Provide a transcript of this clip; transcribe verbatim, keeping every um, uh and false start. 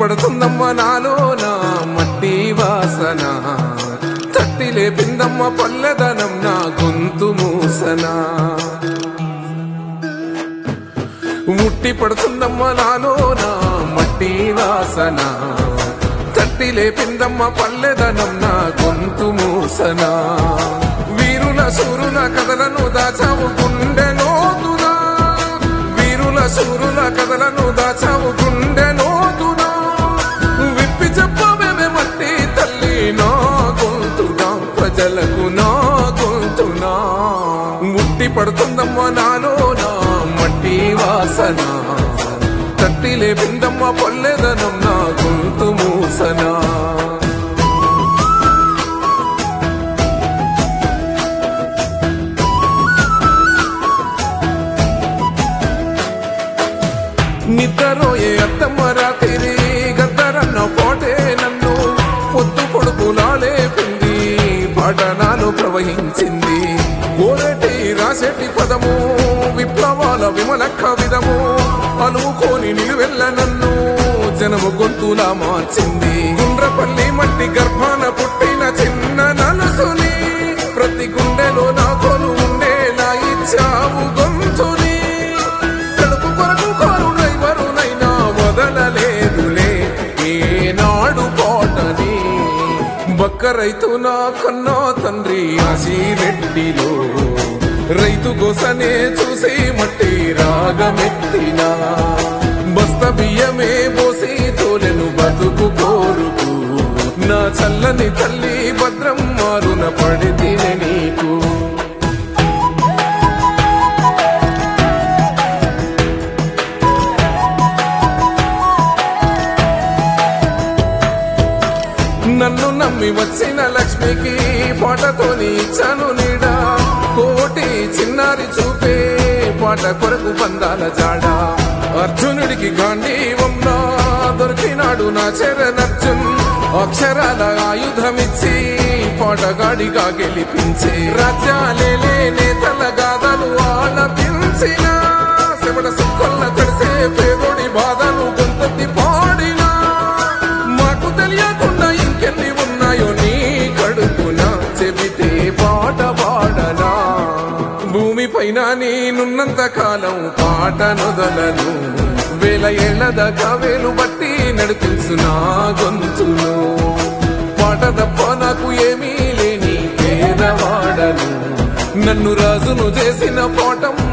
పడుతుందమ్మ నాలో నా మట్టి వాసన, తట్టి లేపిందమ్మ పల్లెదనం నా గొంతు మూసన. ముట్టి పడుతుందమ్మ నాలో నా మట్టి వాసన, తట్టి లేపిందమ్మ పల్లెదనం నా గొంతు మూసన. వీరుల సూరుల కథలను దాచావు గుండె లోతునా, వీరుల సూరుల కథలను దాచావు గుండె లోతునా. విప్పి చెప్పవేమే మట్టి తల్లి నా గొంతునా, ప్రజలకు నా గొంతునా. ముట్టి పడుతుందమ్మ నాలో నా మట్టి వాసన, తట్టి లేపిందమ్మ పల్లెదనం నా గొంతు మూసన. నిద్రరోయే అత్తమ్మ రాత్రి గద్దరన్న పోటే నన్ను పొద్దు పొడుపులా లేపింది, పఠనాలు ప్రవహించింది. కోరటి రాసేటి పదము విప్లవాల విమలక్క విధము, అనుకోని నిలువెల్ల నన్ను జనము గొంతులా మార్చింది. గుండ్రపల్లి మట్టి గర్భాన పుట్టిన చిన్న నలుసుని, ప్రతి గుండెలో నా కొలు ఉండేలా ఇచ్చావు గొంతుని. కడుపు కొరకు కోరు డ్రైవరునైనా వదలలేదులే ఏనాడు కోటని. బక్క రైతు నా కన్నా తండ్రి ఆశీరెడ్డిలో, రైతు గోసనే చూసి మట్టి రాగమెత్తిన. బస్త బియ్యమే పోసి తోలెను బతుకు కోరుకు, నా చల్లని తల్లి భద్రం మారున పడితినే నీకు. నన్ను నమ్మి వచ్చిన లక్ష్మికి పాటతోని ఇచ్చాను నీడా, కోటి చిన్నారి చూపే పాట కొరకు బంధాల జాడ. అర్జునుడికి గాంధీవంలా దొరికినాడు నా చరణర్జున్, అక్షరాల ఆయుధమిచ్చి పాటగాడిగా గెలిపించి. రాజ్యాలేలే నేతల గాథలు ఆలపించిన, శివడ సుక్కల్ల తడిసే పేదోడి బాధను గొంతెత్తి పాడిన. మాకు తెలియకుండా ఇంకెన్ని ఉన్నాయో నీ కడుపున, చెబితే పాట పాడనా. భూమి పైన నేనున్నంత కాలం పాట నొదలను, వేల ఏళ్ల దాకా వేలు బట్టి నడిపించు నా గొంతును. పాట తప్ప నాకు ఏమీ లేని పేదవాడను, నన్ను రాజును చేసిన పాఠం